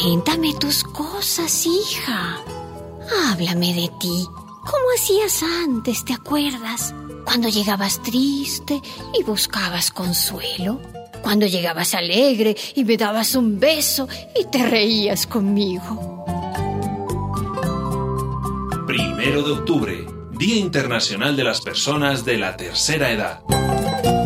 Cuéntame tus cosas, hija. Háblame de ti. ¿Cómo hacías antes, te acuerdas? Cuando llegabas triste y buscabas consuelo. Cuando llegabas alegre y me dabas un beso y te reías conmigo. 1 de octubre, Día Internacional de las Personas de la Tercera Edad.